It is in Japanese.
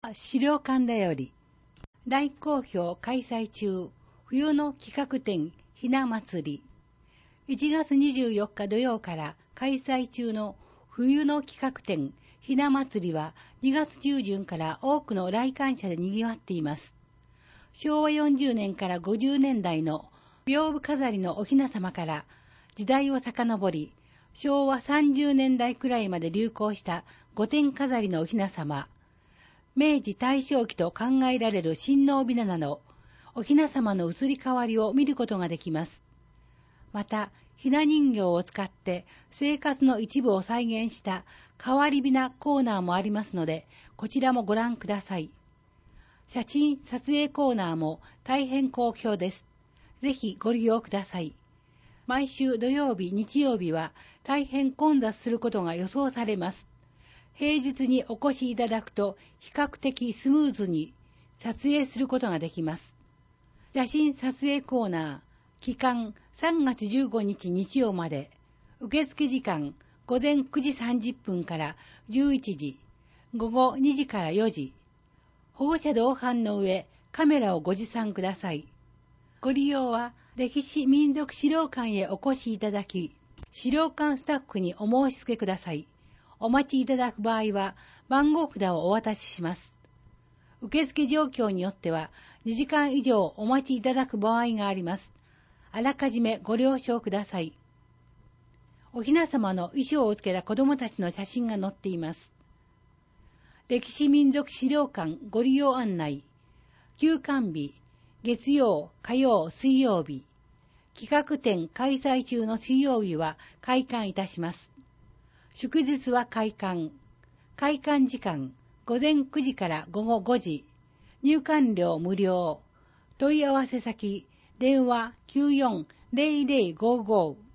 資料館だより、大好評開催中、冬の企画展ひな祭り。1月24日土曜から開催中の冬の企画展ひな祭りは2月中旬から多くの来館者で賑わっています。昭和40年から50年代の屏風飾りのお雛様から時代を遡り、昭和30年代くらいまで流行した御殿飾りのお雛様、明治大正期と考えられる親王雛など、お雛様の移り変わりを見ることができます。また、雛人形を使って生活の一部を再現した変わり雛コーナーもありますので、こちらもご覧ください。写真撮影コーナーも大変好評です。ぜひご利用ください。毎週土曜日、日曜日は大変混雑することが予想されます。平日にお越しいただくと比較的スムーズに撮影することができます。写真撮影コーナー、期間3月15日日曜まで、受付時間午前9時30分から11時、午後2時から4時。保護者同伴の上、カメラをご持参ください。ご利用は歴史民族資料館へお越しいただき、資料館スタッフにお申し付けください。お待ちいただく場合は番号札をお渡しします。受付状況によっては2時間以上お待ちいただく場合があります。あらかじめご了承ください。お雛様の衣装をつけた子供たちの写真が載っています。歴史民族資料館ご利用案内。休館日、月曜、火曜、水曜日。企画展開催中の水曜日は開館いたします。祝日は開館。開館時間、午前9時から午後5時。入館料無料。問い合わせ先、電話94-0055